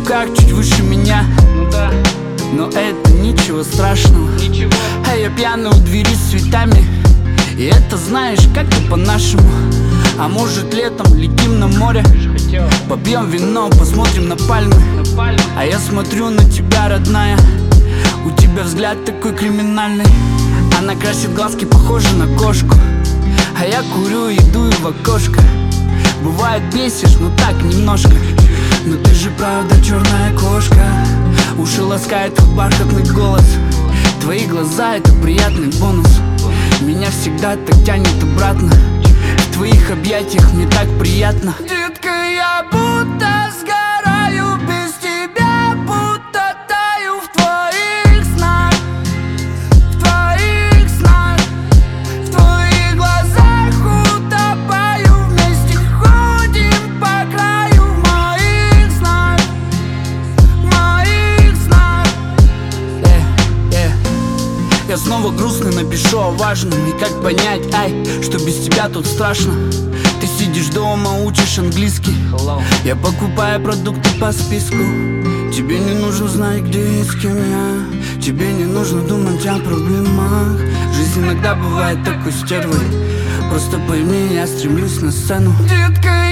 руках чуть выше меня. Ну да, но это ничего страшного. ничего. А я пьяный у двери с цветами, и это знаешь, как-то по-нашему. А может летом летим на море, Хотел попьем вино, посмотрим на пальмы. на пальму. А я смотрю на тебя, родная, у тебя взгляд такой криминальный. Она красит глазки, похожа на кошку, а я курю и дую в окошко. Бывает бесишь, но так немножко. Но ты же правда черная кошка. Уши ласкает твой бархатный голос. Твои глаза — это приятный бонус. Меня всегда так тянет обратно. В твоих объятиях мне так приятно. Детка, я будто сгораю без тебя, будто таю в твоих снах. В твоих снах, в твоих глазах утопаю. Вместе ходим по краю в моих снах. В моих снах. Я снова грустный, напишу о важном. И как понять, что без тебя тут страшно. Ты сидишь дома, учишь английский. Hello. Я покупаю продукты по списку. Тебе не нужно знать, где и с кем я. Тебе не нужно думать о проблемах. Жизнь иногда бывает такой стервой. Просто пойми, я стремлюсь на сцену. Детка,